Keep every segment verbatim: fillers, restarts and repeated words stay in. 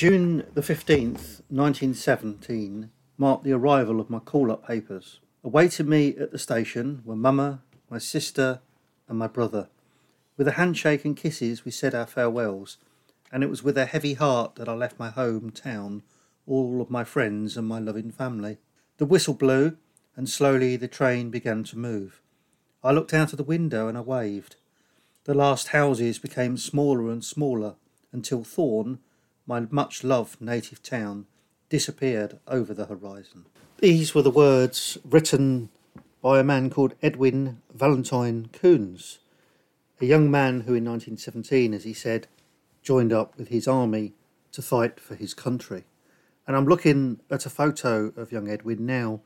June the fifteenth, nineteen seventeen, marked the arrival of my call-up papers. Awaiting me at the station were Mama, my sister and my brother. With a handshake and kisses we said our farewells, and it was with a heavy heart that I left my hometown, all of my friends and my loving family. The whistle blew, and slowly the train began to move. I looked out of the window and I waved. The last houses became smaller and smaller, until Thorn, my much-loved native town, disappeared over the horizon. These were the words written by a man called Edwin Valentine Koons, a young man who in nineteen seventeen, as he said, joined up with his army to fight for his country. And I'm looking at a photo of young Edwin now.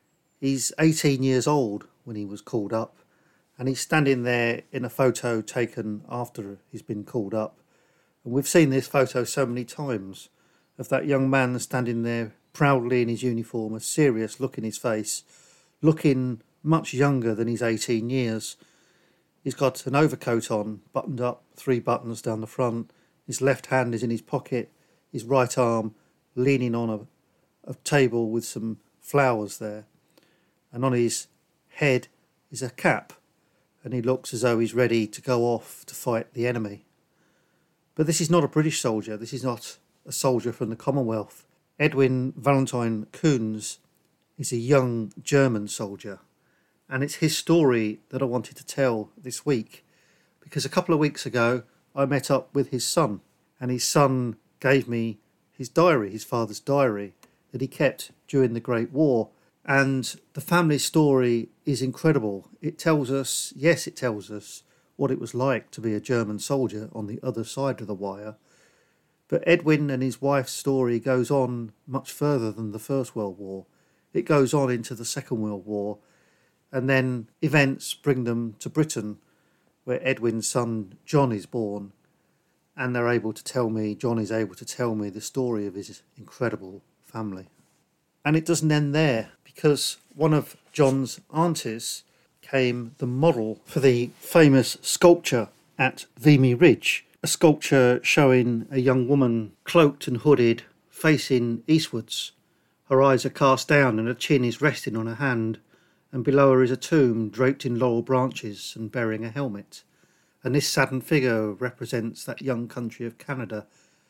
He's eighteen years old when he was called up, and he's standing there in a photo taken after he's been called up. And we've seen this photo so many times of that young man standing there proudly in his uniform, a serious look in his face, looking much younger than his eighteen years. He's got an overcoat on, buttoned up, three buttons down the front. His left hand is in his pocket, his right arm leaning on a, a table with some flowers there. And on his head is a cap, and he looks as though he's ready to go off to fight the enemy. But this is not a British soldier, this is not a soldier from the Commonwealth. Edwin Valentine Koons is a young German soldier, and it's his story that I wanted to tell this week, because a couple of weeks ago I met up with his son, and his son gave me his diary, his father's diary, that he kept during the Great War. And the family story is incredible. It tells us, yes, it tells us what it was like to be a German soldier on the other side of the wire. But Edwin and his wife's story goes on much further than the First World War. It goes on into the Second World War, and then events bring them to Britain, where Edwin's son John is born, and they're able to tell me, John is able to tell me the story of his incredible family. And it doesn't end there, because one of John's aunties came the model for the famous sculpture at Vimy Ridge, a sculpture showing a young woman cloaked and hooded, facing eastwards. Her eyes are cast down and her chin is resting on her hand, and below her is a tomb draped in laurel branches and bearing a helmet. And this saddened figure represents that young country of Canada,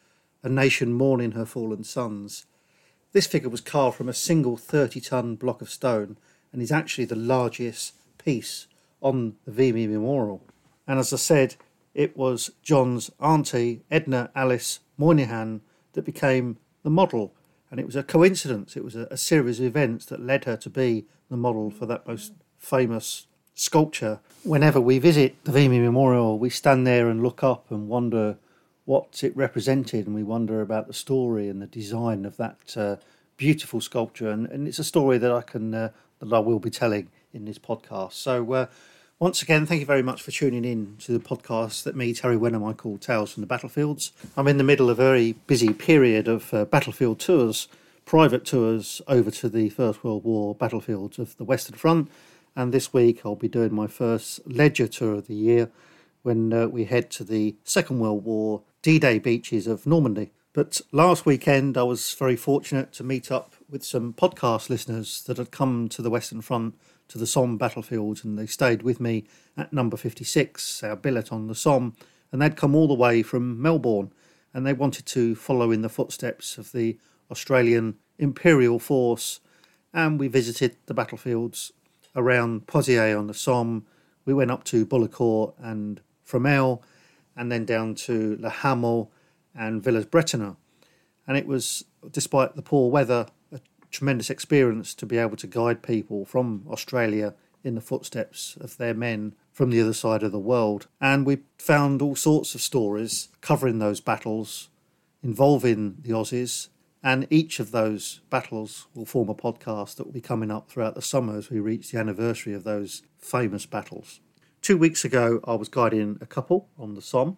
a nation mourning her fallen sons. This figure was carved from a single thirty-ton block of stone and is actually the largest piece on the Vimy Memorial. And as I said, it was John's auntie, Edna Alice Moynihan, that became the model. And it was a coincidence. It was a, a series of events that led her to be the model for that most famous sculpture. Whenever we visit the Vimy Memorial, we stand there and look up and wonder what it represented, and we wonder about the story and the design of that uh, beautiful sculpture. And, and it's a story that I can uh, that I will be telling in this podcast. So uh, once again, thank you very much for tuning in to the podcast that me, Terry Wenham, I call Tales from the Battlefields. I'm in the middle of a very busy period of uh, battlefield tours, private tours over to the First World War battlefields of the Western Front. And this week I'll be doing my first leisure tour of the year when uh, we head to the Second World War D-Day beaches of Normandy. But last weekend I was very fortunate to meet up with some podcast listeners that had come to the Western Front, to the Somme battlefield, and they stayed with me at number fifty-six, our billet on the Somme, and they'd come all the way from Melbourne, and they wanted to follow in the footsteps of the Australian Imperial Force, and we visited the battlefields around Pozières on the Somme. We went up to Bullecourt and Fromelles, and then down to Le Hamel and Villers-Bretonneux. And it was, despite the poor weather, a tremendous experience to be able to guide people from Australia in the footsteps of their men from the other side of the world. And we found all sorts of stories covering those battles, involving the Aussies, and each of those battles will form a podcast that will be coming up throughout the summer as we reach the anniversary of those famous battles. Two weeks ago, I was guiding a couple on the Somme,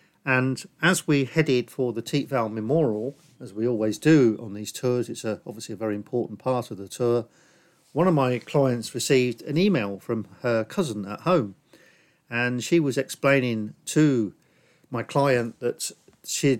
and as we headed for the Thiepval Memorial, as we always do on these tours, it's a, obviously a very important part of the tour, one of my clients received an email from her cousin at home, and she was explaining to my client that she'd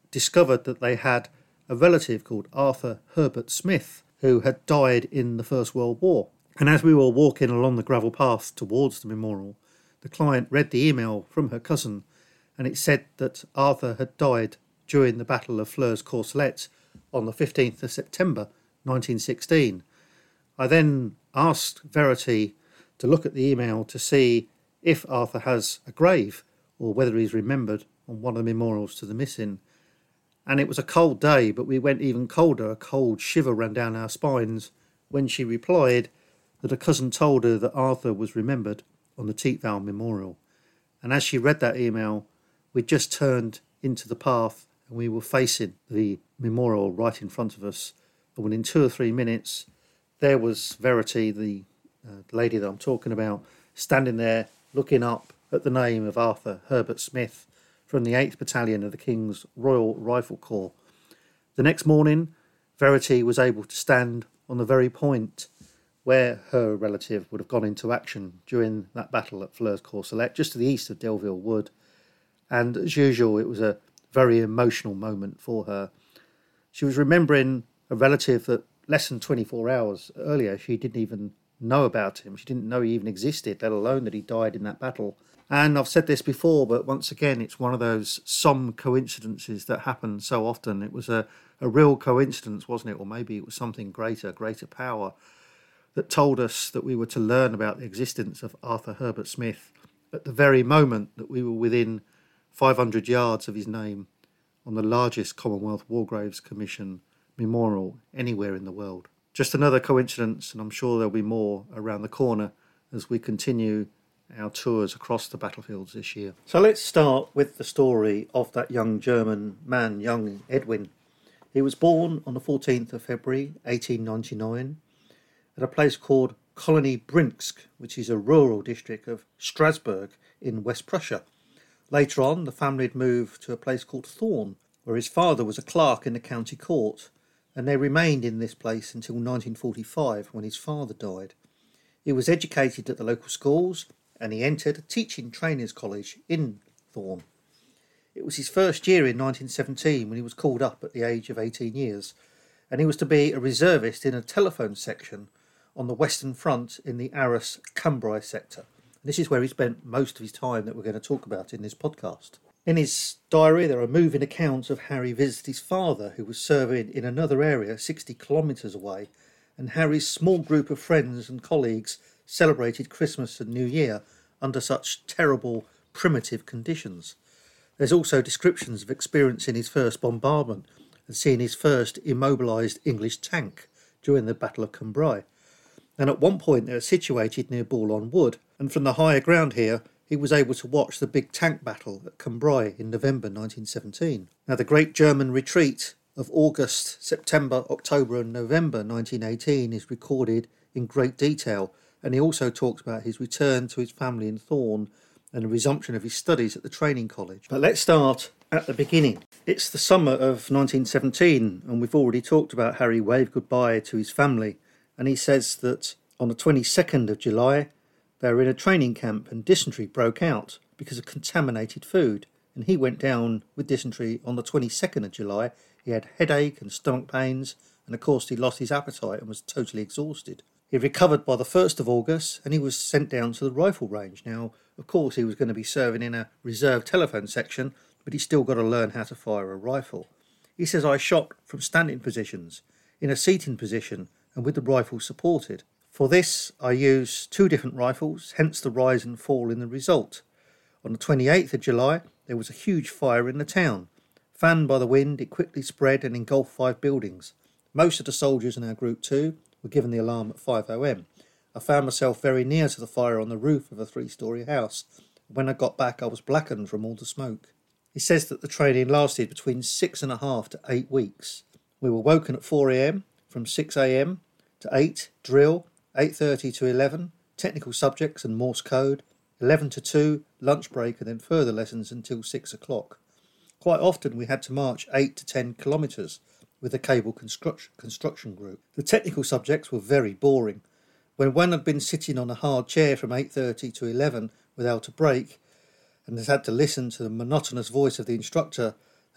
discovered that they had a relative called Arthur Herbert Smith, who had died in the First World War. And as we were walking along the gravel path towards the memorial, the client read the email from her cousin, and it said that Arthur had died during the Battle of Flers-Courcelette on the fifteenth of September nineteen sixteen. I then asked Verity to look at the email to see if Arthur has a grave or whether he's remembered on one of the memorials to the missing. And it was a cold day, but we went even colder. A cold shiver ran down our spines when she replied that a cousin told her that Arthur was remembered on the Tietval Memorial. And as she read that email, we just turned into the path and we were facing the memorial right in front of us. And within two or three minutes, there was Verity, the uh, lady that I'm talking about, standing there looking up at the name of Arthur Herbert Smith from the eighth Battalion of the King's Royal Rifle Corps. The next morning, Verity was able to stand on the very point where her relative would have gone into action during that battle at Flers-Courcelette, just to the east of Delville Wood. And as usual, it was a very emotional moment for her. She was remembering a relative that less than twenty-four hours earlier she didn't even know about him. She didn't know he even existed, let alone that he died in that battle. And I've said this before, but once again, it's one of those some coincidences that happen so often. It was a, a real coincidence, wasn't it? Or maybe it was something greater, greater power, that told us that we were to learn about the existence of Arthur Herbert Smith at the very moment that we were within five hundred yards of his name on the largest Commonwealth War Graves Commission memorial anywhere in the world. Just another coincidence, and I'm sure there'll be more around the corner as we continue our tours across the battlefields this year. So let's start with the story of that young German man, young Edwin. He was born on the fourteenth of February eighteen ninety-nine at a place called Colony Brinsk, which is a rural district of Strasbourg in West Prussia. Later on, the family had moved to a place called Thorn, where his father was a clerk in the county court, and they remained in this place until nineteen forty-five, when his father died. He was educated at the local schools, and he entered a teaching trainers college in Thorn. It was his first year in nineteen seventeen when he was called up at the age of eighteen years, and he was to be a reservist in a telephone section on the Western Front in the Arras-Cambrai sector. This is where he spent most of his time that we're going to talk about in this podcast. In his diary, there are moving accounts of Harry visited his father, who was serving in another area sixty kilometres away, and Harry's small group of friends and colleagues celebrated Christmas and New Year under such terrible, primitive conditions. There's also descriptions of experiencing his first bombardment and seeing his first immobilised English tank during the Battle of Cambrai. And at one point they were situated near Boulogne Wood, and from the higher ground here he was able to watch the big tank battle at Cambrai in November nineteen seventeen. Now the great German retreat of August, September, October and November nineteen eighteen is recorded in great detail, and he also talks about his return to his family in Thorn and the resumption of his studies at the training college. But let's start at the beginning. It's the summer of nineteen seventeen, and we've already talked about Harry waved goodbye to his family, and he says that on the twenty-second of July they were in a training camp and dysentery broke out because of contaminated food, and he went down with dysentery on the twenty-second of July. He had headache and stomach pains, and of course he lost his appetite and was totally exhausted. He recovered by the first of August, and he was sent down to the rifle range. Now, of course, he was going to be serving in a reserve telephone section, but he's still got to learn how to fire a rifle. He says, I shot from standing positions, in a seating position, and with the rifle supported. For this, I used two different rifles, hence the rise and fall in the result. On the twenty-eighth of July, there was a huge fire in the town. Fanned by the wind, it quickly spread and engulfed five buildings. Most of the soldiers in our Group two were given the alarm at five a.m. I found myself very near to the fire on the roof of a three-storey house. When I got back, I was blackened from all the smoke. He says that the training lasted between six and a half to eight weeks. We were woken at four a.m, from six a.m. to eight, drill, eight thirty to eleven, technical subjects and Morse code, eleven to two, lunch break, and then further lessons until six o'clock. Quite often we had to march eight to ten kilometres with the cable construct- construction group. The technical subjects were very boring. When one had been sitting on a hard chair from eight thirty to eleven without a break, and has had to listen to the monotonous voice of the instructor,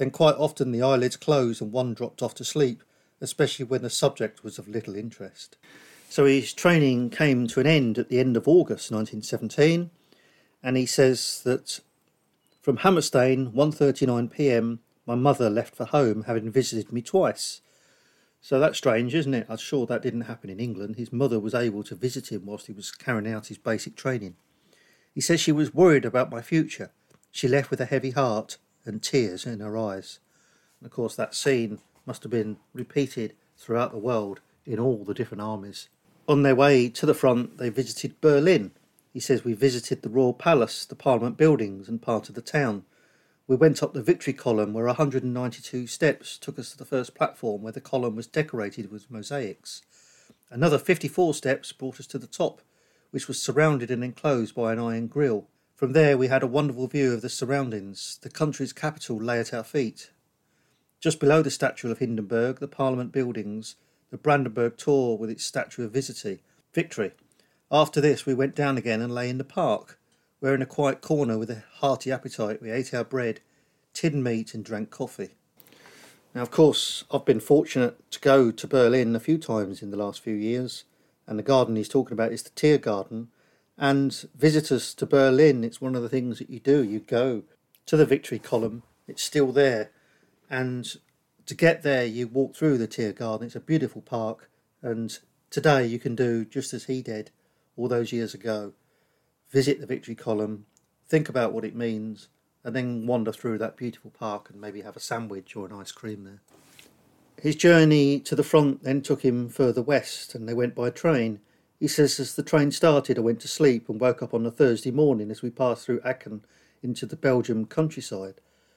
then quite often the eyelids closed and one dropped off to sleep, especially when the subject was of little interest. So his training came to an end at the end of August nineteen seventeen, and he says that from Hammerstein, one thirty-nine p.m, my mother left for home, having visited me twice. So that's strange, isn't it? I'm sure that didn't happen in England. His mother was able to visit him whilst he was carrying out his basic training. He says she was worried about my future. She left with a heavy heart and tears in her eyes. And of course that scene must have been repeated throughout the world in all the different armies. On their way to the front, they visited Berlin. He says we visited the Royal Palace, the Parliament buildings and part of the town. We went up the Victory Column where one hundred ninety-two steps took us to the first platform where the column was decorated with mosaics. Another fifty-four steps brought us to the top, which was surrounded and enclosed by an iron grille. From there we had a wonderful view of the surroundings. The country's capital lay at our feet. Just below the statue of Hindenburg, the Parliament buildings, the Brandenburg Tor with its statue of Victory. Victory. After this we went down again and lay in the park, where in a quiet corner with a hearty appetite we ate our bread, tinned meat and drank coffee. Now of course I've been fortunate to go to Berlin a few times in the last few years, and the garden he's talking about is the Tiergarten, and visitors to Berlin, it's one of the things that you do. You go to the Victory Column, it's still there, and to get there you walk through the Tiergarten. It's a beautiful park, and today you can do just as he did all those years ago. Visit the Victory Column, think about what it means, and then wander through that beautiful park and maybe have a sandwich or an ice cream there. His journey to the front then took him further west, and they went by train. He says as the train started I went to sleep and woke up on a Thursday morning as we passed through Aachen into the Belgian countryside.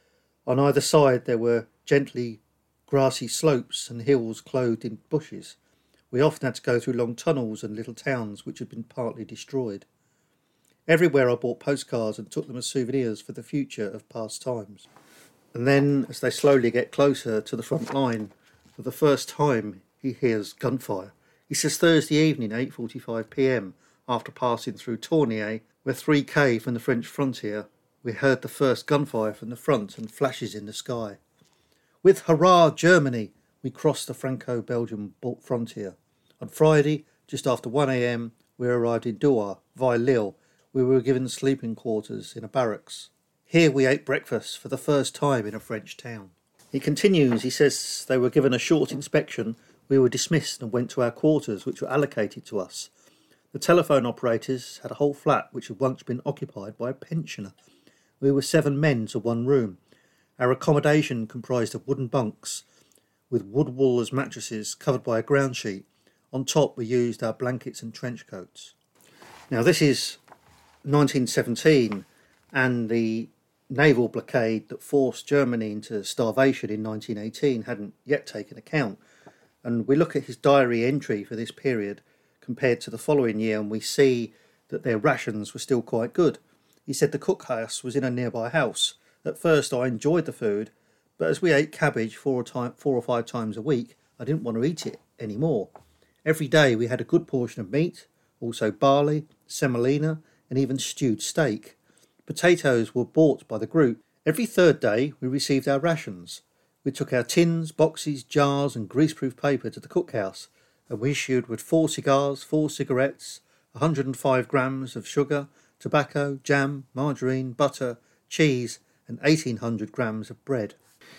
On either side there were gently grassy slopes and hills clothed in bushes. We often had to go through long tunnels and little towns which had been partly destroyed. Everywhere I bought postcards and took them as souvenirs for the future of past times. And then, as they slowly get closer to the front line, for the first time he hears gunfire. He says Thursday evening, eight forty-five p.m, after passing through Tournai, we're three k from the French frontier, we heard the first gunfire from the front and flashes in the sky. With Hurrah Germany, we crossed the Franco-Belgian frontier. On Friday, just after one a.m, we arrived in Douar, via Lille. We were given sleeping quarters in a barracks. Here we ate breakfast for the first time in a French town. He continues, he says they were given a short inspection. We were dismissed and went to our quarters, which were allocated to us. The telephone operators had a whole flat which had once been occupied by a pensioner. We were seven men to one room. Our accommodation comprised of wooden bunks with wood wool as mattresses covered by a ground sheet. On top we used our blankets and trench coats. Now this is nineteen seventeen, and the naval blockade that forced Germany into starvation in nineteen eighteen hadn't yet taken account. And we look at his diary entry for this period compared to the following year, and we see that their rations were still quite good. He said the cookhouse was in a nearby house. At first I enjoyed the food, but as we ate cabbage four or, time, four or five times a week, I didn't want to eat it anymore. Every day we had a good portion of meat, also barley, semolina, and even stewed steak. Potatoes were bought by the group. Every third day we received our rations. We took our tins, boxes, jars and greaseproof paper to the cookhouse, and we issued with four cigars, four cigarettes, one hundred five grams of sugar, tobacco, jam, margarine, butter, cheese and eighteen hundred grams of bread.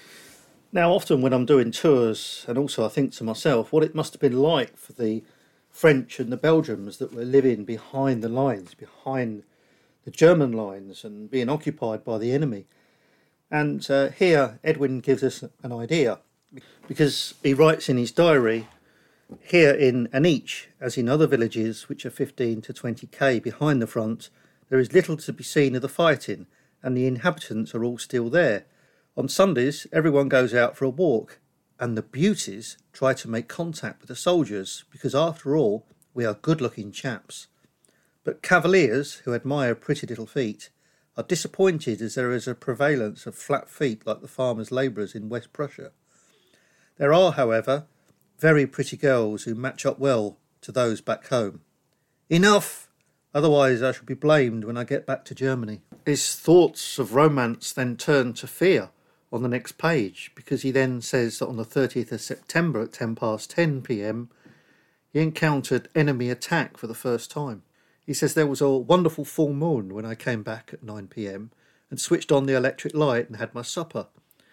Now often when I'm doing tours, and also I think to myself what it must have been like for the French and the Belgians that were living behind the lines, behind the German lines and being occupied by the enemy. And uh, here Edwin gives us an idea, because he writes in his diary, here in Aniche, as in other villages which are fifteen to twenty k behind the front, there is little to be seen of the fighting, and the inhabitants are all still there. On Sundays everyone goes out for a walk, and the beauties try to make contact with the soldiers, because after all we are good-looking chaps. But cavaliers, who admire pretty little feet, are disappointed as there is a prevalence of flat feet like the farmers' labourers in West Prussia. There are, however, very pretty girls who match up well to those back home. Enough! Otherwise I shall be blamed when I get back to Germany. His thoughts of romance then turn to fear. on the next page, because he then says that on the thirtieth of September at ten past ten p.m, he encountered enemy attack for the first time. He says there was a wonderful full moon when I came back at nine p.m. and switched on the electric light and had my supper.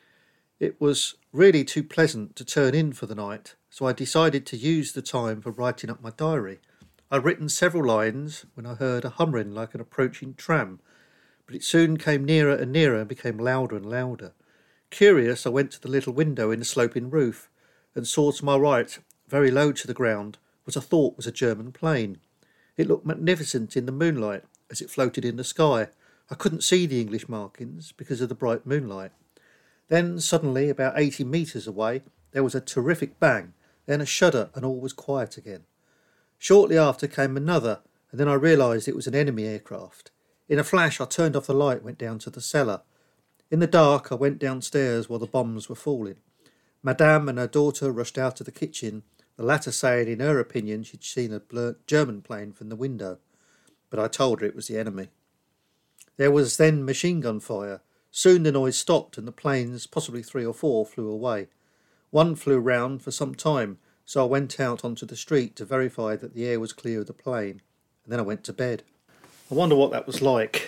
It was really too pleasant to turn in for the night, so I decided to use the time for writing up my diary. I'd written several lines when I heard a humming like an approaching tram, but it soon came nearer and nearer and became louder and louder. Curious, I went to the little window in the sloping roof and saw to my right, very low to the ground, what I thought was a German plane. It looked magnificent in the moonlight as it floated in the sky. I couldn't see the English markings because of the bright moonlight. Then suddenly, about eighty metres away, there was a terrific bang, then a shudder, and all was quiet again. Shortly after came another, and then I realised it was an enemy aircraft. In a flash I turned off the light and went down to the cellar. In the dark I went downstairs while the bombs were falling. Madame and her daughter rushed out of the kitchen, the latter saying in her opinion she'd seen a blurred German plane from the window, but I told her it was the enemy. There was then machine gun fire. Soon the noise stopped and the planes, possibly three or four, flew away. One flew round for some time, so I went out onto the street to verify that the air was clear of the plane, and then I went to bed. I wonder what that was like,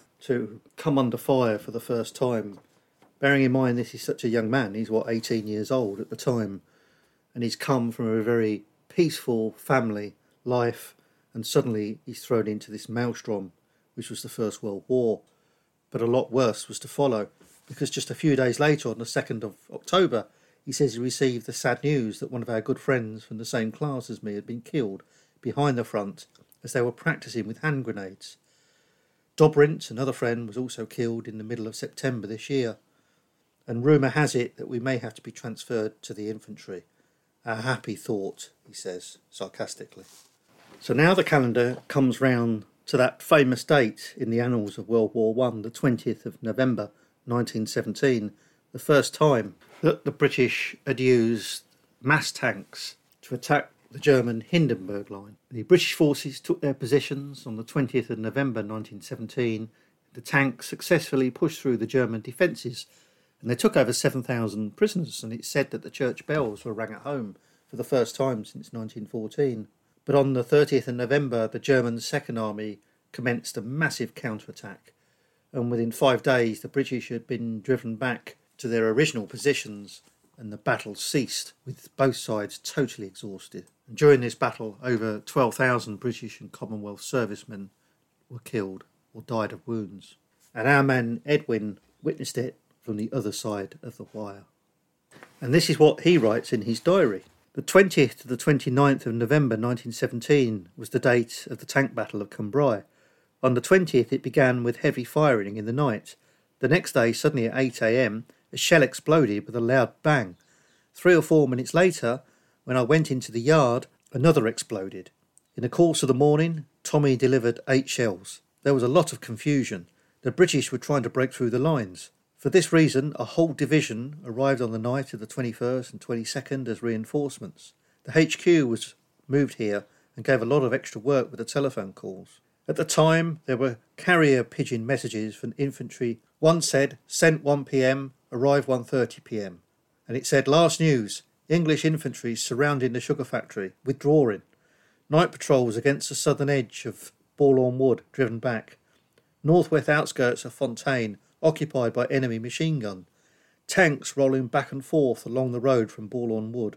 to come under fire for the first time. Bearing in mind this is such a young man, he's what, eighteen years old at the time, and he's come from a very peaceful family life, and suddenly he's thrown into this maelstrom, which was the First World War. But a lot worse was to follow, because just a few days later, on the second of October, he says he received the sad news that one of our good friends from the same class as me had been killed behind the front as they were practising with hand grenades. Dobrindt, another friend, was also killed in the middle of September this year, and rumour has it that we may have to be transferred to the infantry. A happy thought, he says, sarcastically. So now the calendar comes round to that famous date in the annals of World War One, the twentieth of November nineteen seventeen, the first time that the British had used mass tanks to attack the German Hindenburg Line. The British forces took their positions on the twentieth of November nineteen seventeen. The tanks successfully pushed through the German defences, and they took over seven thousand prisoners, and it's said that the church bells were rang at home for the first time since nineteen fourteen. But on the thirtieth of November, the German Second Army commenced a massive counterattack, and within five days the British had been driven back to their original positions, and the battle ceased, with both sides totally exhausted. And during this battle, over twelve thousand British and Commonwealth servicemen were killed or died of wounds. And our man Edwin witnessed it from the other side of the wire. And this is what he writes in his diary. The twentieth to the twenty-ninth of November nineteen seventeen was the date of the tank battle of Cambrai. On the twentieth it began with heavy firing in the night. The next day, suddenly at eight a.m, a shell exploded with a loud bang. Three or four minutes later, when I went into the yard, another exploded. In the course of the morning, Tommy delivered eight shells. There was a lot of confusion. The British were trying to break through the lines. For this reason, a whole division arrived on the night of the twenty-first and twenty-second as reinforcements. The H Q was moved here and gave a lot of extra work with the telephone calls. At the time, there were carrier pigeon messages from infantry. One said, sent one p.m, arrive one thirty p.m. And it said, last news, English infantry surrounding the sugar factory, withdrawing. Night patrols against the southern edge of Bourlon Wood, driven back. Northwest outskirts of Fontaine, occupied by enemy machine gun. Tanks rolling back and forth along the road from Bourlon Wood.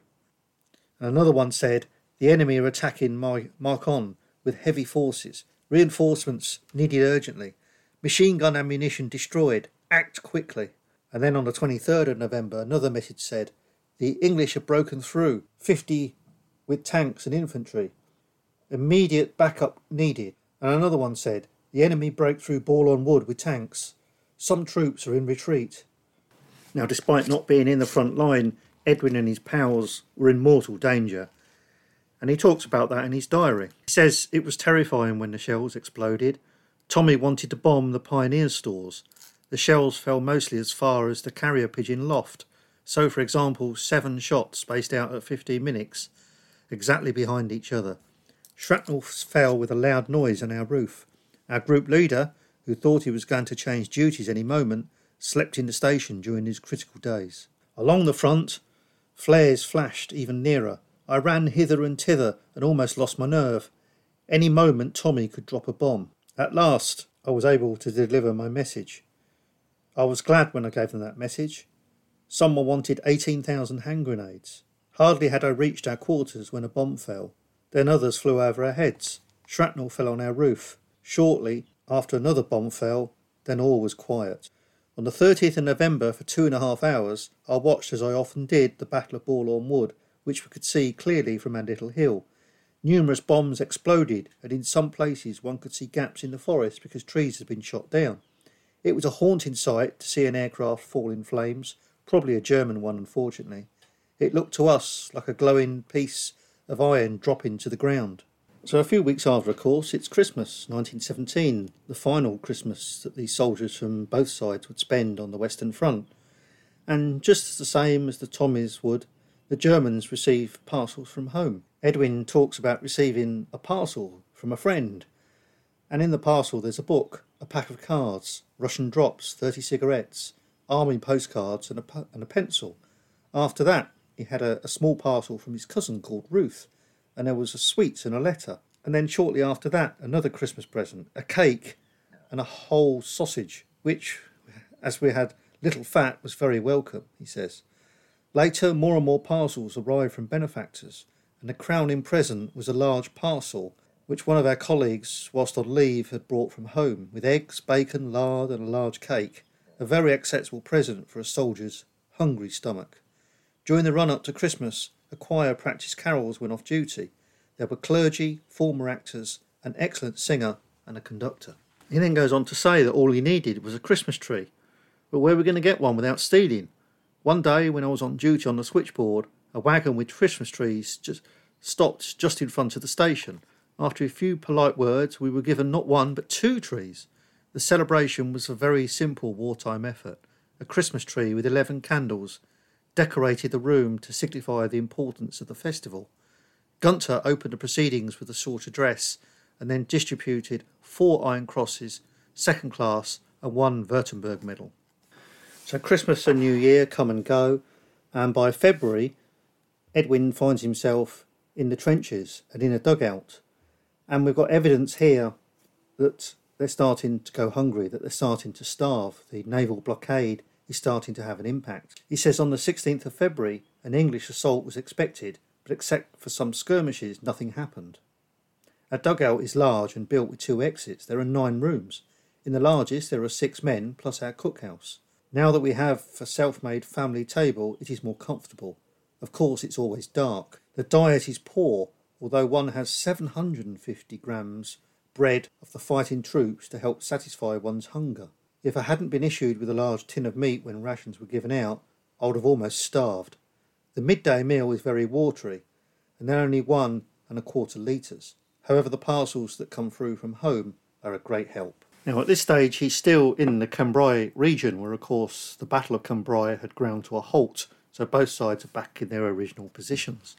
And another one said, the enemy are attacking Mar- Marcon with heavy forces. Reinforcements needed urgently. Machine gun ammunition destroyed. Act quickly. And then on the twenty-third of November, another message said, the English have broken through, fifty with tanks and infantry. Immediate backup needed. And another one said, the enemy broke through Bourlon Wood with tanks. Some troops are in retreat. Now, despite not being in the front line, Edwin and his pals were in mortal danger. And he talks about that in his diary. He says it was terrifying when the shells exploded. Tommy wanted to bomb the Pioneer stores. The shells fell mostly as far as the carrier pigeon loft. So, for example, seven shots spaced out at fifteen minutes, exactly behind each other. Shrapnel fell with a loud noise on our roof. Our group leader, who thought he was going to change duties any moment, slept in the station during these critical days. Along the front, flares flashed even nearer. I ran hither and thither and almost lost my nerve. Any moment Tommy could drop a bomb. At last I was able to deliver my message. I was glad when I gave them that message. Someone wanted eighteen thousand hand grenades. Hardly had I reached our quarters when a bomb fell. Then others flew over our heads. Shrapnel fell on our roof. Shortly after another bomb fell, then all was quiet. On the thirtieth of November, for two and a half hours, I watched, as I often did, the Battle of Bourlon Wood, which we could see clearly from our little hill. Numerous bombs exploded, and in some places one could see gaps in the forest because trees had been shot down. It was a haunting sight to see an aircraft fall in flames, probably a German one, unfortunately. It looked to us like a glowing piece of iron dropping to the ground. So a few weeks after, of course, it's Christmas, nineteen seventeen, the final Christmas that these soldiers from both sides would spend on the Western Front. And just the same as the Tommies would, the Germans receive parcels from home. Edwin talks about receiving a parcel from a friend. And in the parcel there's a book, a pack of cards, Russian drops, thirty cigarettes, army postcards and a, and a pencil. After that, he had a, a small parcel from his cousin called Ruth, and there was a sweets and a letter. And then shortly after that, another Christmas present, a cake and a whole sausage, which, as we had little fat, was very welcome, he says. Later, more and more parcels arrived from benefactors, and the crowning present was a large parcel, which one of our colleagues, whilst on leave, had brought from home, with eggs, bacon, lard and a large cake, a very acceptable present for a soldier's hungry stomach. During the run-up to Christmas, a choir practised carols when off duty. There were clergy, former actors, an excellent singer and a conductor. He then goes on to say that all he needed was a Christmas tree. But where were we going to get one without stealing? One day when I was on duty on the switchboard, a wagon with Christmas trees just stopped just in front of the station. After a few polite words, we were given not one but two trees. The celebration was a very simple wartime effort. A Christmas tree with eleven candles decorated the room to signify the importance of the festival. Gunter opened the proceedings with a short address and then distributed four Iron Crosses, second class and one Württemberg medal. So Christmas and New Year come and go, and by February Edwin finds himself in the trenches and in a dugout. And we've got evidence here that they're starting to go hungry, that they're starting to starve. The naval blockade is starting to have an impact. He says on the sixteenth of February an English assault was expected, but except for some skirmishes nothing happened. Our dugout is large and built with two exits. There are nine rooms. In the largest there are six men plus our cookhouse. Now that we have a self-made family table, it is more comfortable. Of course it's always dark. The diet is poor, although one has seven hundred fifty grams bread of the fighting troops to help satisfy one's hunger. If I hadn't been issued with a large tin of meat when rations were given out, I would have almost starved. The midday meal is very watery, and they're only one and a quarter litres. However, the parcels that come through from home are a great help. Now, at this stage, he's still in the Cambrai region, where, of course, the Battle of Cambrai had ground to a halt, so both sides are back in their original positions.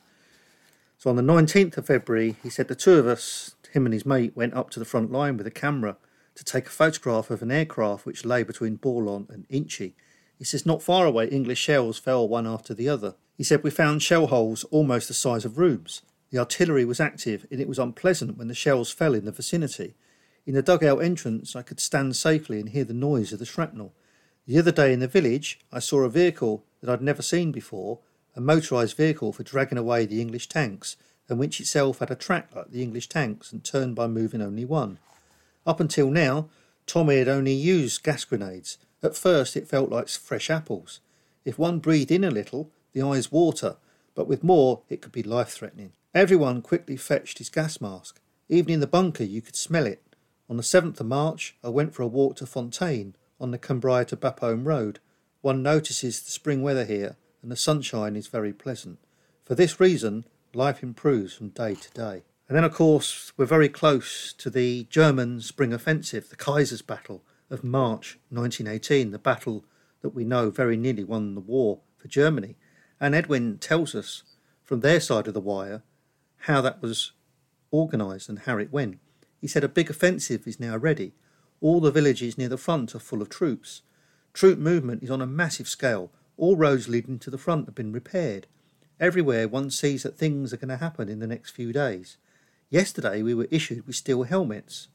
So on the nineteenth of February, he said the two of us, him and his mate, went up to the front line with a camera to take a photograph of an aircraft which lay between Bourlon and Inchy. He says not far away English shells fell one after the other. He said we found shell holes almost the size of rooms. The artillery was active and it was unpleasant when the shells fell in the vicinity. In the dugout entrance I could stand safely and hear the noise of the shrapnel. The other day in the village I saw a vehicle that I'd never seen before, a motorised vehicle for dragging away the English tanks, and which itself had a track like the English tanks and turned by moving only one. Up until now, Tommy had only used gas grenades. At first it felt like fresh apples. If one breathed in a little, the eyes water, but with more it could be life-threatening. Everyone quickly fetched his gas mask. Even in the bunker you could smell it. On the seventh of March I went for a walk to Fontaine on the Cambrai to Bapaume road. One notices the spring weather here and the sunshine is very pleasant. For this reason, life improves from day to day. And then, of course, we're very close to the German spring offensive, the Kaiser's Battle of March nineteen eighteen, the battle that we know very nearly won the war for Germany. And Edwin tells us from their side of the wire how that was organised and how it went. He said a big offensive is now ready. All the villages near the front are full of troops. Troop movement is on a massive scale. All roads leading to the front have been repaired. Everywhere one sees that things are going to happen in the next few days. Yesterday we were issued with steel helmets.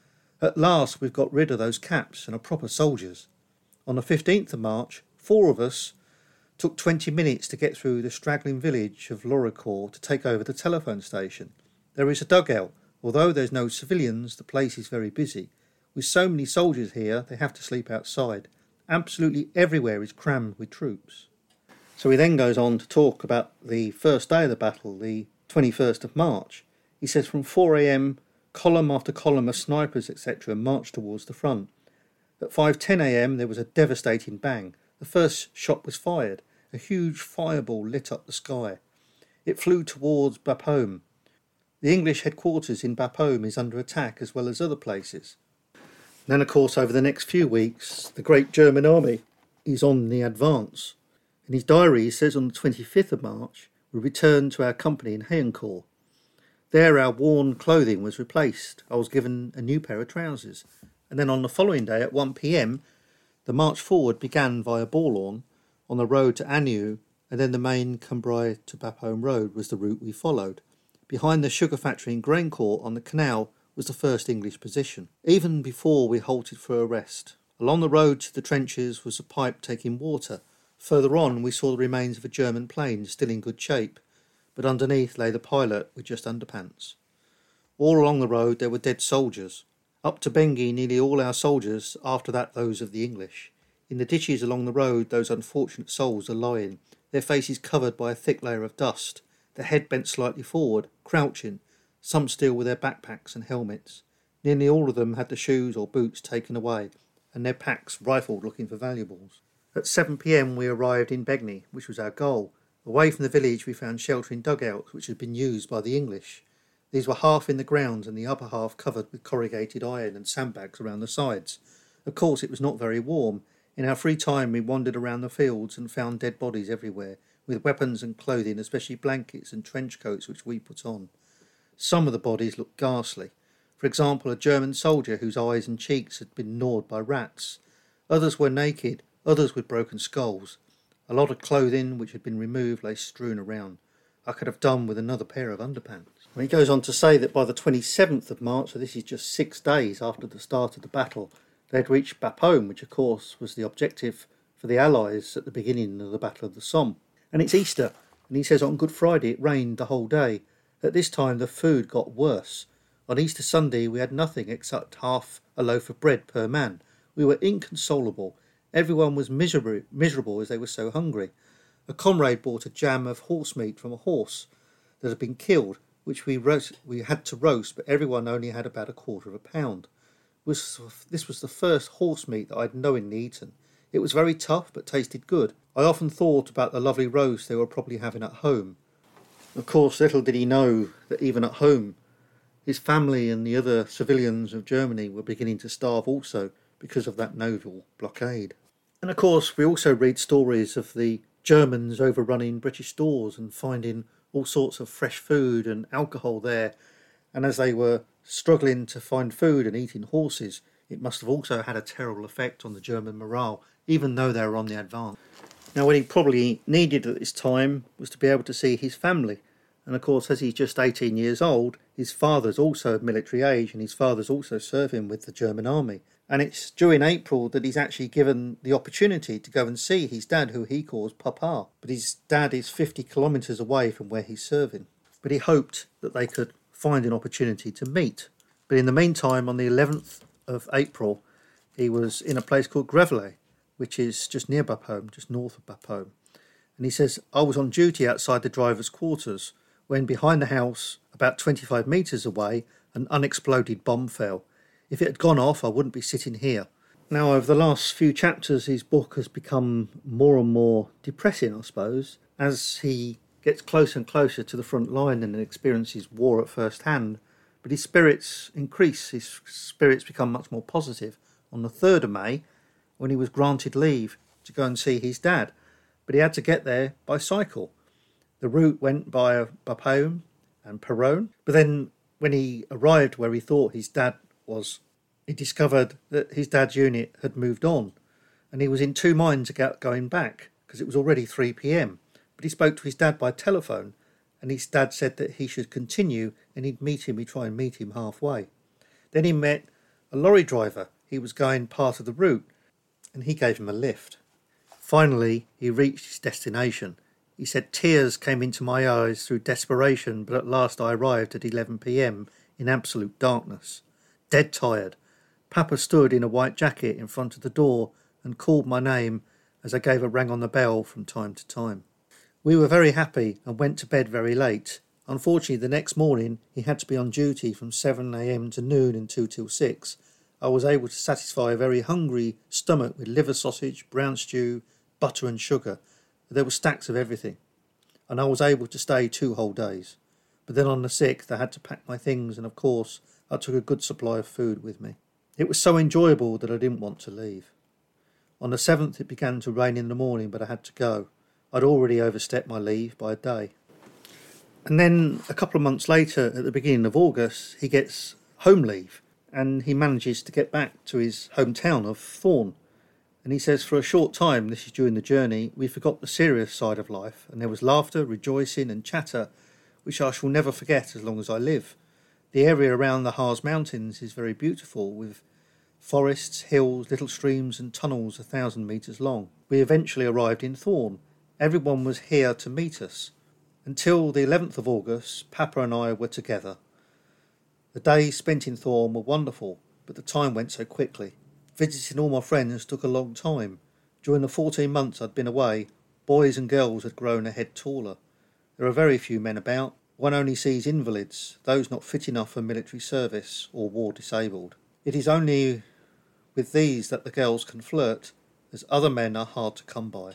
At last we've got rid of those caps and are proper soldiers. On the fifteenth of March, four of us took twenty minutes to get through the straggling village of Loricourt to take over the telephone station. There is a dugout. Although there's no civilians, the place is very busy. With so many soldiers here, they have to sleep outside. Absolutely everywhere is crammed with troops. So he then goes on to talk about the first day of the battle, the twenty-first of March. He says from four a.m, column after column of snipers, et cetera marched towards the front. At five ten a.m, there was a devastating bang. The first shot was fired. A huge fireball lit up the sky. It flew towards Bapaume. The English headquarters in Bapaume is under attack as well as other places. Then, of course, over the next few weeks, the great German army is on the advance. In his diary, he says on the twenty-fifth of March, we returned to our company in Hayencourt. There our worn clothing was replaced. I was given a new pair of trousers. And then on the following day at one p.m, the march forward began via Bourlon on the road to Agneau, and then the main Cambrai to Bapaume road was the route we followed. Behind the sugar factory in Graincourt on the canal was the first English position, even before we halted for a rest. Along the road to the trenches was a pipe taking water. Further on we saw the remains of a German plane still in good shape, but underneath lay the pilot with just underpants. All along the road there were dead soldiers. Up to Bengui nearly all our soldiers, after that those of the English. In the ditches along the road those unfortunate souls are lying, their faces covered by a thick layer of dust, their head bent slightly forward, crouching, some still with their backpacks and helmets. Nearly all of them had the shoes or boots taken away, and their packs rifled looking for valuables. At seven p.m. we arrived in Begny, which was our goal. Away from the village we found shelter in dugouts which had been used by the English. These were half in the ground and the upper half covered with corrugated iron and sandbags around the sides. Of course it was not very warm. In our free time we wandered around the fields and found dead bodies everywhere, with weapons and clothing, especially blankets and trench coats which we put on. Some of the bodies looked ghastly. For example, a German soldier whose eyes and cheeks had been gnawed by rats. Others were naked, others with broken skulls. A lot of clothing which had been removed lay strewn around. I could have done with another pair of underpants. And he goes on to say that by the twenty-seventh of March, so this is just six days after the start of the battle, they had reached Bapaume, which of course was the objective for the Allies at the beginning of the Battle of the Somme. And it's Easter, and he says on Good Friday it rained the whole day. At this time the food got worse. On Easter Sunday we had nothing except half a loaf of bread per man. We were inconsolable. Everyone was miserable, miserable as they were so hungry. A comrade bought a jam of horse meat from a horse that had been killed, which we roast, we had to roast, but everyone only had about a quarter of a pound. Was, this was the first horse meat that I'd knowingly eaten. It was very tough, but tasted good. I often thought about the lovely roast they were probably having at home. Of course, little did he know that even at home, his family and the other civilians of Germany were beginning to starve also because of that naval blockade. And of course, we also read stories of the Germans overrunning British stores and finding all sorts of fresh food and alcohol there. And as they were struggling to find food and eating horses, it must have also had a terrible effect on the German morale, even though they were on the advance. Now, what he probably needed at this time was to be able to see his family. And of course, as he's just eighteen years old, his father's also of military age, and his father's also serving with the German army. And it's during April that he's actually given the opportunity to go and see his dad, who he calls Papa. But his dad is fifty kilometres away from where he's serving. But he hoped that they could find an opportunity to meet. But in the meantime, on the eleventh of April, he was in a place called Grevelay, which is just near Bapaume, just north of Bapaume. And he says, I was on duty outside the driver's quarters when behind the house, about twenty-five metres away, an unexploded bomb fell. If it had gone off, I wouldn't be sitting here. Now, over the last few chapters, his book has become more and more depressing, I suppose, as he gets closer and closer to the front line and experiences war at first hand. But his spirits increase, his spirits become much more positive. On the third of May, when he was granted leave to go and see his dad, but he had to get there by cycle. The route went by Bapaume and Péronne, but then when he arrived where he thought his dad was, he discovered that his dad's unit had moved on, and he was in two minds about going back because it was already three p.m. But he spoke to his dad by telephone, and his dad said that he should continue and he'd meet him, he'd try and meet him halfway. Then he met a lorry driver. He was going part of the route, and he gave him a lift. Finally, he reached his destination. He said tears came into my eyes through desperation, but at last I arrived at eleven p.m. in absolute darkness. Dead tired. Papa stood in a white jacket in front of the door and called my name as I gave a rang on the bell from time to time. We were very happy and went to bed very late. Unfortunately, the next morning he had to be on duty from seven a.m. to noon and two till six. I was able to satisfy a very hungry stomach with liver sausage, brown stew, butter and sugar. There were stacks of everything, and I was able to stay two whole days. But then on the sixth I had to pack my things, and of course I took a good supply of food with me. It was so enjoyable that I didn't want to leave. On the seventh it began to rain in the morning, but I had to go. I'd already overstepped my leave by a day. And then a couple of months later, at the beginning of August, he gets home leave, and he manages to get back to his hometown of Thorn. And he says, for a short time, this is during the journey, we forgot the serious side of life, and there was laughter, rejoicing and chatter, which I shall never forget as long as I live. The area around the Harz Mountains is very beautiful, with forests, hills, little streams and tunnels a thousand metres long. We eventually arrived in Thorn. Everyone was here to meet us. Until the eleventh of August, Papa and I were together. The days spent in Thorn were wonderful, but the time went so quickly. Visiting all my friends took a long time. During the fourteen months I'd been away, boys and girls had grown a head taller. There are very few men about. One only sees invalids, those not fit enough for military service or war disabled. It is only with these that the girls can flirt, as other men are hard to come by.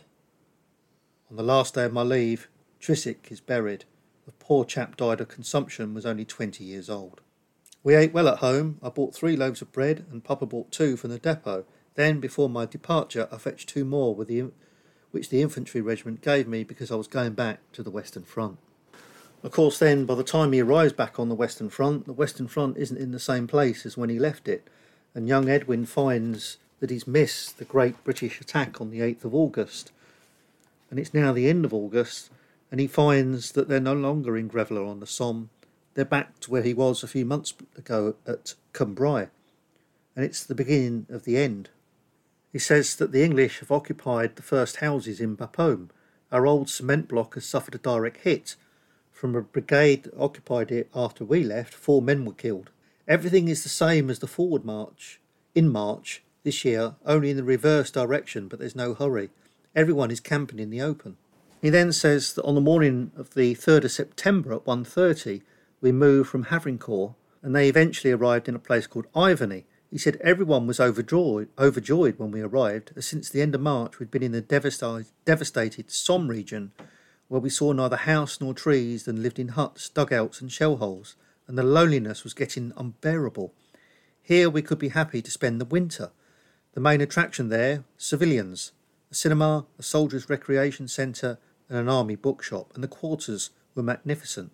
On the last day of my leave, Trisic is buried. The poor chap died of consumption and was only twenty years old. We ate well at home. I bought three loaves of bread and Papa bought two from the depot. Then, before my departure, I fetched two more with the, which the infantry regiment gave me because I was going back to the Western Front. Of course, then, by the time he arrives back on the Western Front, the Western Front isn't in the same place as when he left it, and young Edwin finds that he's missed the great British attack on the eighth of August. And it's now the end of August, and he finds that they're no longer in Greville on the Somme. They're back to where he was a few months ago at Cambrai, and it's the beginning of the end. He says that the English have occupied the first houses in Bapaume. Our old cement block has suffered a direct hit. From a brigade that occupied it after we left, four men were killed. Everything is the same as the forward march. In March this year, only in the reverse direction, but there's no hurry. Everyone is camping in the open. He then says that on the morning of the third of September at one thirty, we moved from Havrincourt, and they eventually arrived in a place called Ivany. He said everyone was overjoyed, overjoyed when we arrived, as since the end of March we'd been in the devastated, devastated Somme region, where we saw neither house nor trees and lived in huts, dugouts and shell holes, and the loneliness was getting unbearable. Here we could be happy to spend the winter. The main attraction there, civilians, a cinema, a soldiers' recreation centre and an army bookshop, and the quarters were magnificent.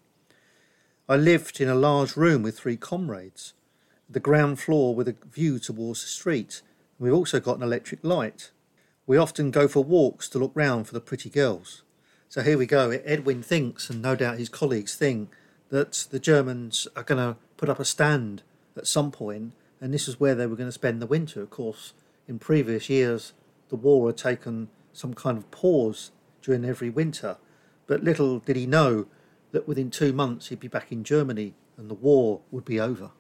I lived in a large room with three comrades, the ground floor with a view towards the street, and we've also got an electric light. We often go for walks to look round for the pretty girls. So here we go. Edwin thinks, and no doubt his colleagues think, that the Germans are going to put up a stand at some point, and this is where they were going to spend the winter. Of course, in previous years, the war had taken some kind of pause during every winter, but little did he know that within two months he'd be back in Germany and the war would be over.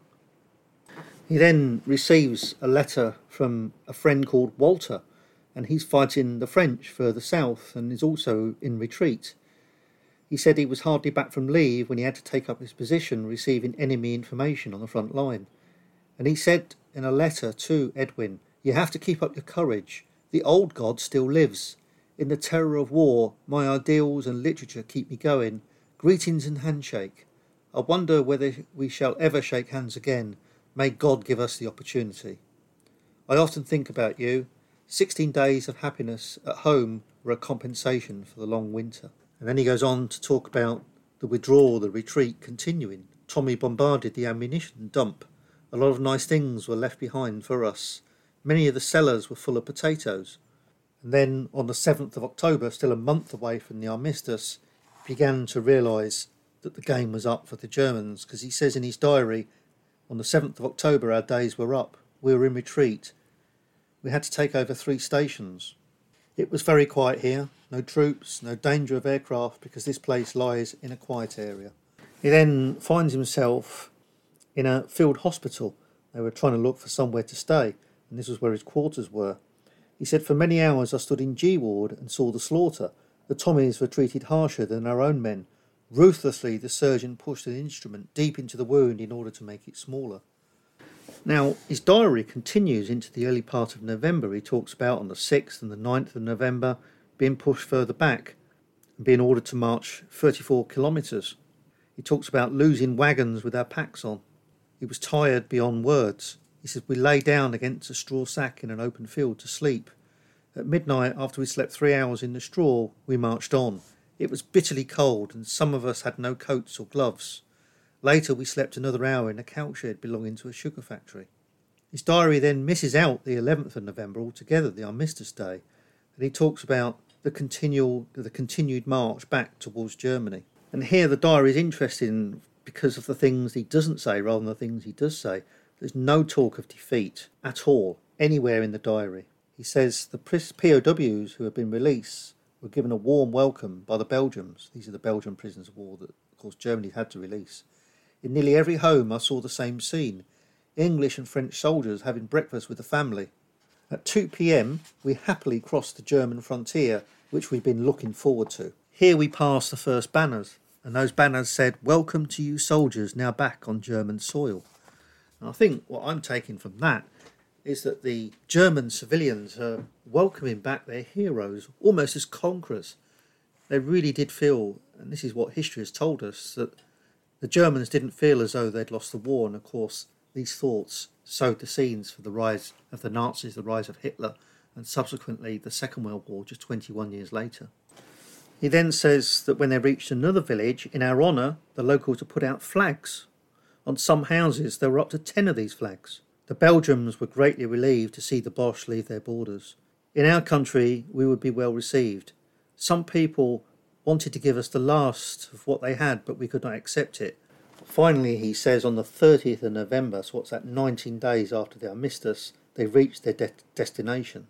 He then receives a letter from a friend called Walter, and he's fighting the French further south and is also in retreat. He said he was hardly back from leave when he had to take up his position receiving enemy information on the front line. And he said in a letter to Edwin, "You have to keep up your courage. The old God still lives. In the terror of war, my ideals and literature keep me going. Greetings and handshake. I wonder whether we shall ever shake hands again. May God give us the opportunity. I often think about you. Sixteen days of happiness at home were a compensation for the long winter." And then he goes on to talk about the withdrawal, the retreat continuing. Tommy bombarded the ammunition dump. A lot of nice things were left behind for us. Many of the cellars were full of potatoes. And then on the seventh of October, still a month away from the armistice, began to realise that the game was up for the Germans, because he says in his diary, on the seventh of October our days were up, we were in retreat. We had to take over three stations. It was very quiet here, no troops, no danger of aircraft, because this place lies in a quiet area. He then finds himself in a field hospital. They were trying to look for somewhere to stay, and this was where his quarters were. He said, for many hours I stood in G ward and saw the slaughter. The Tommies were treated harsher than our own men. Ruthlessly the surgeon pushed an instrument deep into the wound in order to make it smaller. Now, his diary continues into the early part of November. He talks about on the sixth and the ninth of November being pushed further back and being ordered to march thirty-four kilometres. He talks about losing wagons with our packs on. He was tired beyond words. He said, we lay down against a straw sack in an open field to sleep. At midnight, after we slept three hours in the straw, we marched on. It was bitterly cold, and some of us had no coats or gloves. Later, we slept another hour in a cowshed belonging to a sugar factory. His diary then misses out the eleventh of November altogether, the Armistice Day, and he talks about the continual, the continued march back towards Germany. And here the diary is interesting because of the things he doesn't say rather than the things he does say. There's no talk of defeat at all, anywhere in the diary. He says the P O Ws who have been released were given a warm welcome by the Belgians. These are the Belgian prisoners of war that, of course, Germany had to release. In nearly every home I saw the same scene. English and French soldiers having breakfast with the family. At two p.m. we happily crossed the German frontier, which we'd been looking forward to. Here we passed the first banners, and those banners said, welcome to you soldiers now back on German soil. And I think what I'm taking from that is that the German civilians are welcoming back their heroes almost as conquerors. They really did feel, and this is what history has told us, that the Germans didn't feel as though they'd lost the war, and of course these thoughts sowed the scenes for the rise of the Nazis, the rise of Hitler, and subsequently the Second World War just twenty-one years later. He then says that when they reached another village, in our honour, the locals had put out flags. On some houses there were up to ten of these flags. The Belgians were greatly relieved to see the Boche leave their borders. In our country we would be well received. Some people wanted to give us the last of what they had, but we could not accept it. Finally, he says, on the thirtieth of November, so what's that, nineteen days after the armistice, they reached their de- destination.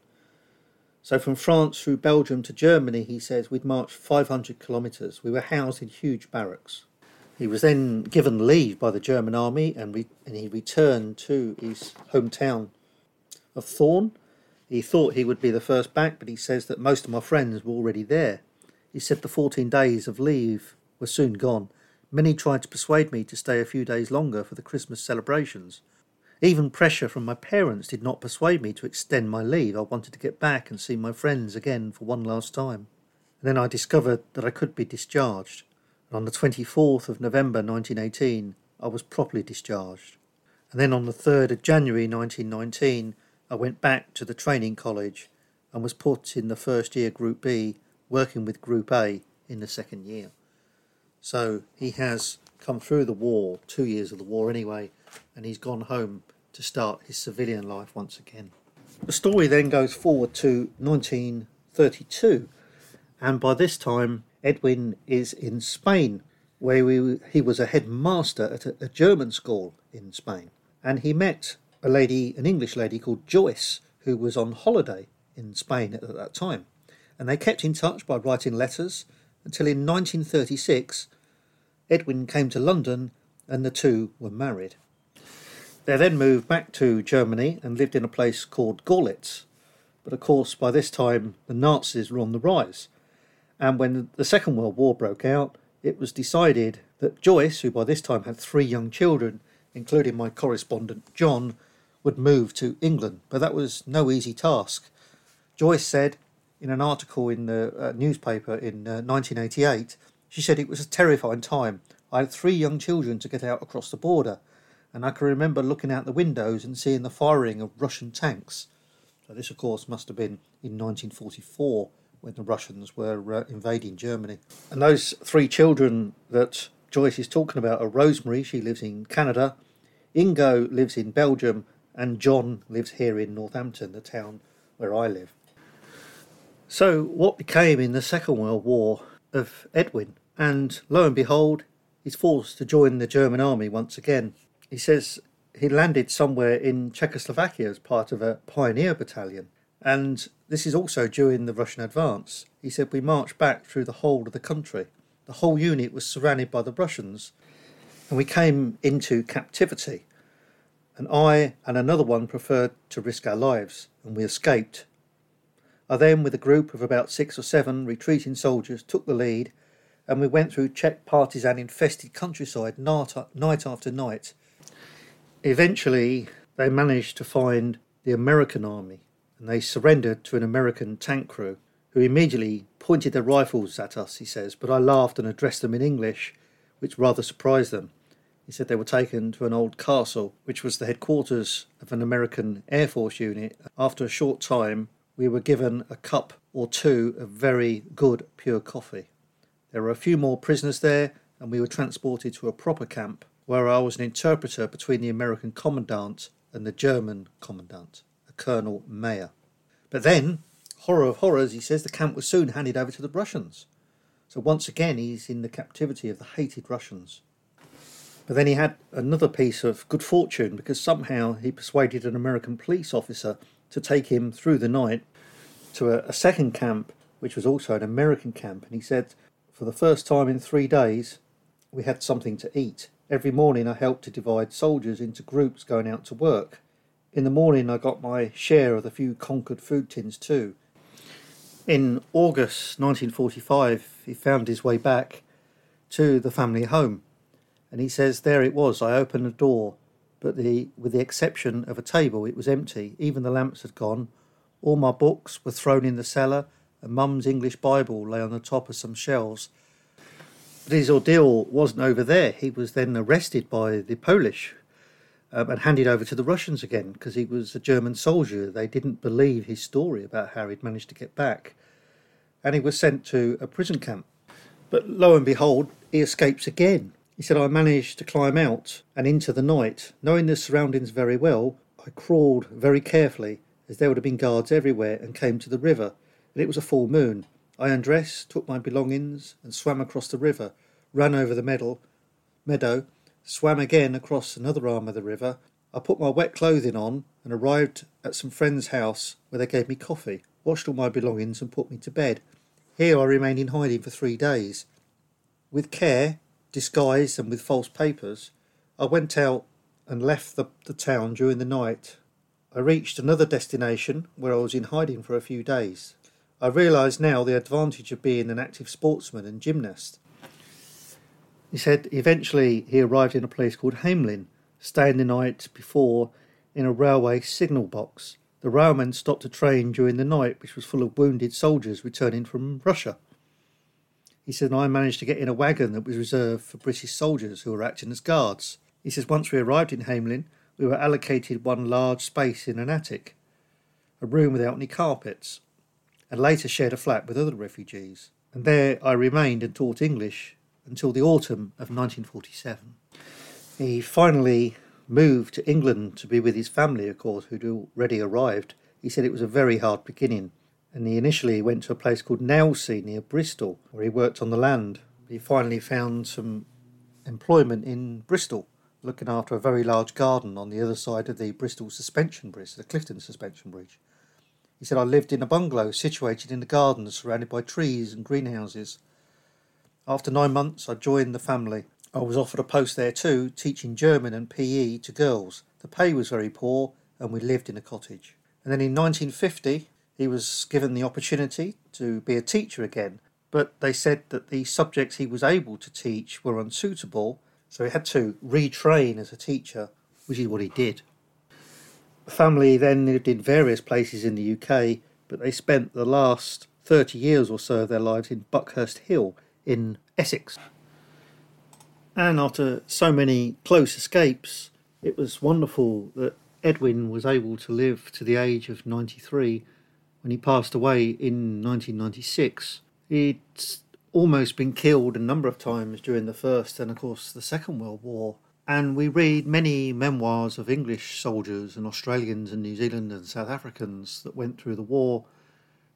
So from France through Belgium to Germany, he says, we'd marched five hundred kilometres. We were housed in huge barracks. He was then given leave by the German army, and, re- and he returned to his hometown of Thorn. He thought he would be the first back, but he says that most of my friends were already there. He said the fourteen days of leave were soon gone. Many tried to persuade me to stay a few days longer for the Christmas celebrations. Even pressure from my parents did not persuade me to extend my leave. I wanted to get back and see my friends again for one last time. And then I discovered that I could be discharged. And on the twenty-fourth of November nineteen eighteen, I was properly discharged. And then on the third of January nineteen nineteen, I went back to the training college and was put in the first year Group B, working with Group A in the second year. So he has come through the war, two years of the war anyway, and he's gone home to start his civilian life once again. The story then goes forward to nineteen thirty-two, and by this time Edwin is in Spain, where we, he was a headmaster at a, a German school in Spain, and he met a lady, an English lady called Joyce, who was on holiday in Spain at that time, and they kept in touch by writing letters until in nineteen thirty-six Edwin came to London and the two were married. They then moved back to Germany and lived in a place called Görlitz, but of course by this time the Nazis were on the rise, and when the Second World War broke out, it was decided that Joyce, who by this time had three young children, including my correspondent John, would move to England. But that was no easy task. Joyce said in an article in the uh, newspaper in uh, nineteen eighty-eight, she said, it was a terrifying time. I had three young children to get out across the border, and I can remember looking out the windows and seeing the firing of Russian tanks. So this, of course, must have been in nineteen forty-four, when the Russians were uh, invading Germany. And those three children that Joyce is talking about are Rosemary, she lives in Canada, Ingo lives in Belgium, and John lives here in Northampton, the town where I live. So what became in the Second World War of Edwin? And lo and behold, he's forced to join the German army once again. He says he landed somewhere in Czechoslovakia as part of a pioneer battalion. And this is also during the Russian advance. He said we marched back through the whole of the country. The whole unit was surrounded by the Russians, and we came into captivity. And I and another one preferred to risk our lives, and we escaped. I then, with a group of about six or seven retreating soldiers, took the lead, and we went through Czech partisan-infested countryside night after night. Eventually, they managed to find the American army, and they surrendered to an American tank crew, who immediately pointed their rifles at us, he says, but I laughed and addressed them in English, which rather surprised them. He said they were taken to an old castle, which was the headquarters of an American Air Force unit. After a short time, we were given a cup or two of very good pure coffee. There were a few more prisoners there, and we were transported to a proper camp, where I was an interpreter between the American commandant and the German commandant, a Colonel Mayer. But then, horror of horrors, he says, the camp was soon handed over to the Russians. So once again, he's in the captivity of the hated Russians. But then he had another piece of good fortune, because somehow he persuaded an American police officer to take him through the night to a, a second camp, which was also an American camp. And he said, for the first time in three days, we had something to eat. Every morning I helped to divide soldiers into groups going out to work. In the morning I got my share of the few conquered food tins too. In August nineteen forty-five, he found his way back to the family home. And he says, there it was. I opened the door, but the with the exception of a table, it was empty. Even the lamps had gone. All my books were thrown in the cellar, and Mum's English Bible lay on the top of some shelves. But his ordeal wasn't over there. He was then arrested by the Polish um, and handed over to the Russians again, because he was a German soldier. They didn't believe his story about how he'd managed to get back. And he was sent to a prison camp. But lo and behold, he escapes again. He said, I managed to climb out and into the night. Knowing the surroundings very well, I crawled very carefully, as there would have been guards everywhere, and came to the river. And it was a full moon. I undressed, took my belongings, and swam across the river, ran over the meadow, meadow, swam again across another arm of the river. I put my wet clothing on and arrived at some friend's house, where they gave me coffee, washed all my belongings, and put me to bed. Here I remained in hiding for three days. With care, disguised and with false papers, I went out and left the, the town during the night. I reached another destination where I was in hiding for a few days. I realise now the advantage of being an active sportsman and gymnast. He said eventually he arrived in a place called Hamelin, staying the night before in a railway signal box. The railman stopped a train during the night which was full of wounded soldiers returning from Russia. He said, I managed to get in a wagon that was reserved for British soldiers who were acting as guards. He says, once we arrived in Hamelin, we were allocated one large space in an attic, a room without any carpets, and later shared a flat with other refugees. And there I remained and taught English until the autumn of nineteen forty-seven. He finally moved to England to be with his family, of course, who'd already arrived. He said it was a very hard beginning. And he initially went to a place called Nailsea near Bristol, where he worked on the land. He finally found some employment in Bristol, looking after a very large garden on the other side of the Bristol Suspension Bridge, the Clifton Suspension Bridge. He said, I lived in a bungalow situated in the garden, surrounded by trees and greenhouses. After nine months, I joined the family. I was offered a post there too, teaching German and P E to girls. The pay was very poor, and we lived in a cottage. And then in nineteen fifty... he was given the opportunity to be a teacher again, but they said that the subjects he was able to teach were unsuitable, so he had to retrain as a teacher, which is what he did. The family then lived in various places in the U K, but they spent the last thirty years or so of their lives in Buckhurst Hill in Essex. And after so many close escapes, it was wonderful that Edwin was able to live to the age of ninety-three when he passed away in nineteen ninety-six. He'd almost been killed a number of times during the First and, of course, the Second World War. And we read many memoirs of English soldiers and Australians and New Zealanders and South Africans that went through the war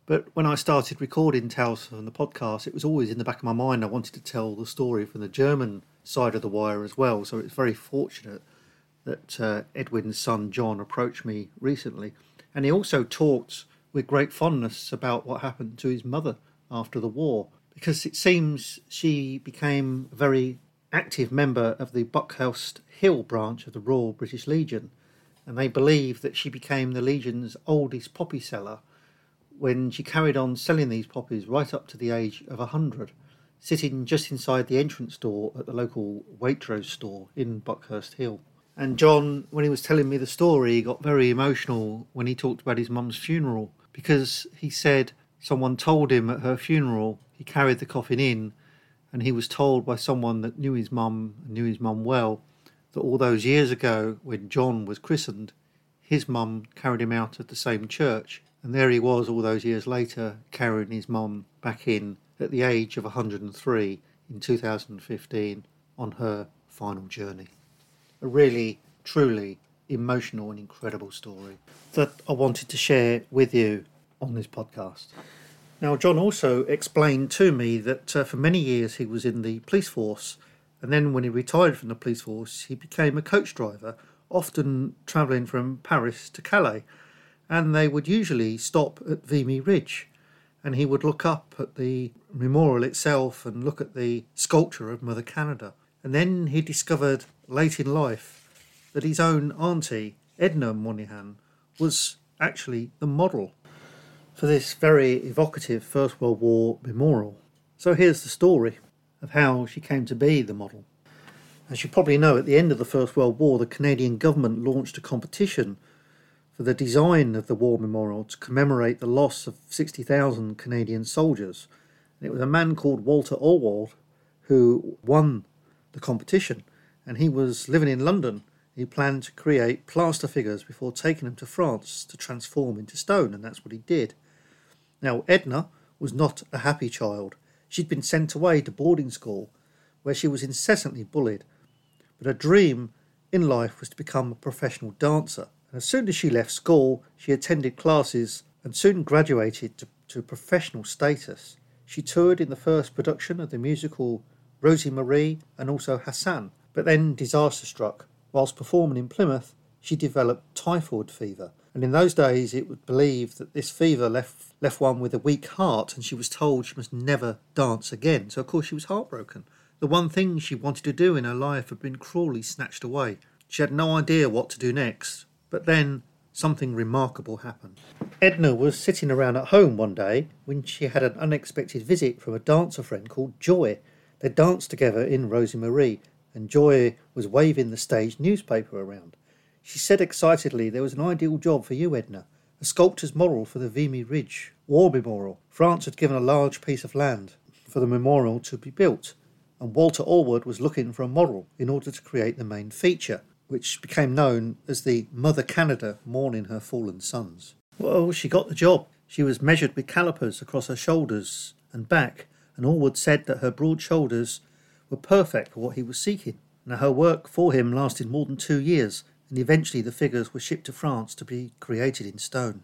But when I started recording Tales from the podcast, it was always in the back of my mind I wanted to tell the story from the German side of the wire as well. So it's very fortunate that uh, Edwin's son John approached me recently. And he also talked with great fondness about what happened to his mother after the war, because it seems she became a very active member of the Buckhurst Hill branch of the Royal British Legion. And they believe that she became the Legion's oldest poppy seller when she carried on selling these poppies right up to the age of one hundred, sitting just inside the entrance door at the local Waitrose store in Buckhurst Hill. And John, when he was telling me the story, he got very emotional when he talked about his mum's funeral, because he said someone told him at her funeral he carried the coffin in, and he was told by someone that knew his mum and knew his mum well that all those years ago when John was christened, his mum carried him out of the same church. And there he was all those years later, carrying his mum back in at the age of one hundred and three in two thousand fifteen on her final journey. A really, truly emotional and incredible story that I wanted to share with you on this podcast. Now, John also explained to me that uh, for many years he was in the police force, and then when he retired from the police force, he became a coach driver, often travelling from Paris to Calais. And they would usually stop at Vimy Ridge, and he would look up at the memorial itself and look at the sculpture of Mother Canada. And then he discovered late in life that his own auntie, Edna Monaghan, was actually the model for this very evocative First World War memorial. So here's the story of how she came to be the model. As you probably know, at the end of the First World War, the Canadian government launched a competition for the design of the war memorial to commemorate the loss of sixty thousand Canadian soldiers. And it was a man called Walter Allward who won the competition, and he was living in London. He planned to create plaster figures before taking them to France to transform into stone, and that's what he did. Now, Edna was not a happy child. She'd been sent away to boarding school, where she was incessantly bullied. But her dream in life was to become a professional dancer. As soon as she left school, she attended classes and soon graduated to, to professional status. She toured in the first production of the musical Rosie Marie and also Hassan, but then disaster struck. Whilst performing in Plymouth, she developed typhoid fever. And in those days, it was believed that this fever left, left one with a weak heart, and she was told she must never dance again. So, of course, she was heartbroken. The one thing she wanted to do in her life had been cruelly snatched away. She had no idea what to do next. But then something remarkable happened. Edna was sitting around at home one day when she had an unexpected visit from a dancer friend called Joy. They danced together in Rosie Marie, and Joy was waving the stage newspaper around. She said excitedly, "There was an ideal job for you, Edna, a sculptor's model for the Vimy Ridge War Memorial. France had given a large piece of land for the memorial to be built, and Walter Allward was looking for a model in order to create the main feature, which became known as the Mother Canada mourning her fallen sons." Well, she got the job. She was measured with calipers across her shoulders and back, and Allward said that her broad shoulders were perfect for what he was seeking. Now, her work for him lasted more than two years, and eventually the figures were shipped to France to be created in stone.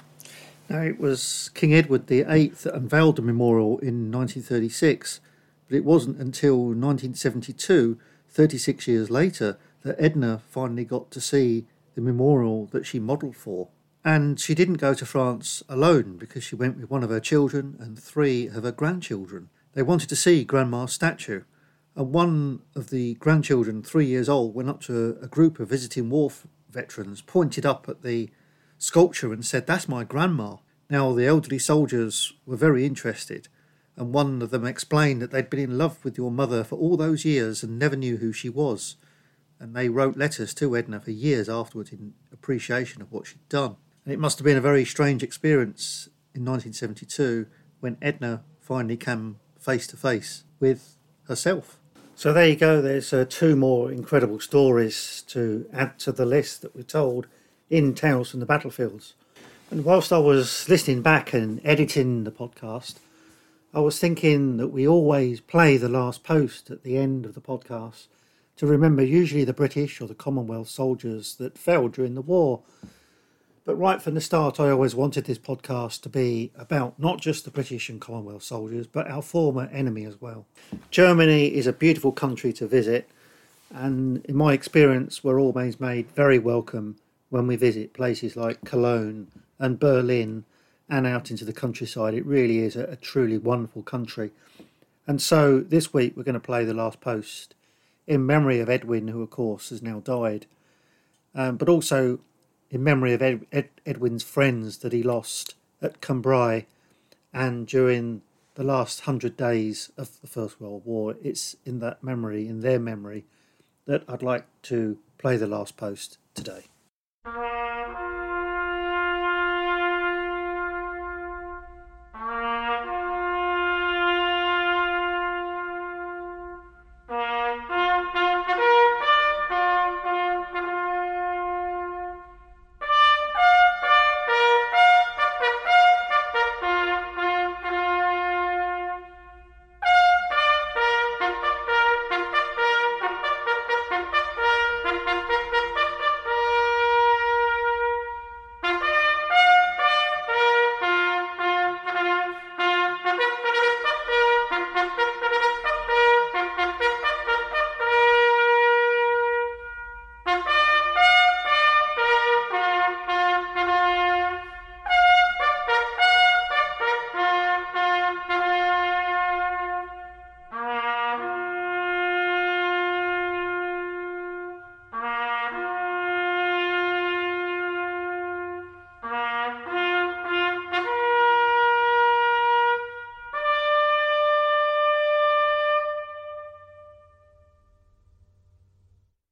Now, it was King Edward the Eighth that unveiled the memorial in nineteen thirty-six, but it wasn't until nineteen seventy-two, thirty-six years later, that Edna finally got to see the memorial that she modelled for. And she didn't go to France alone, because she went with one of her children and three of her grandchildren. They wanted to see Grandma's statue, and one of the grandchildren, three years old, went up to a group of visiting war veterans, pointed up at the sculpture and said, "That's my grandma." Now, the elderly soldiers were very interested, and one of them explained that they'd been in love with your mother for all those years and never knew who she was. And they wrote letters to Edna for years afterwards in appreciation of what she'd done. And it must have been a very strange experience in nineteen seventy-two when Edna finally came face to face with herself. So there you go, there's uh, two more incredible stories to add to the list that we told in Tales from the Battlefields. And whilst I was listening back and editing the podcast, I was thinking that we always play the last post at the end of the podcast to remember usually the British or the Commonwealth soldiers that fell during the war. But right from the start, I always wanted this podcast to be about not just the British and Commonwealth soldiers, but our former enemy as well. Germany is a beautiful country to visit, and in my experience, we're always made very welcome when we visit places like Cologne and Berlin and out into the countryside. It really is a, a truly wonderful country. And so this week we're going to play The Last Post in memory of Edwin, who of course has now died, um, but also in memory of Ed, Ed, Edwin's friends that he lost at Cambrai and during the last hundred days of the First World War. It's in that memory, in their memory, that I'd like to play The Last Post today.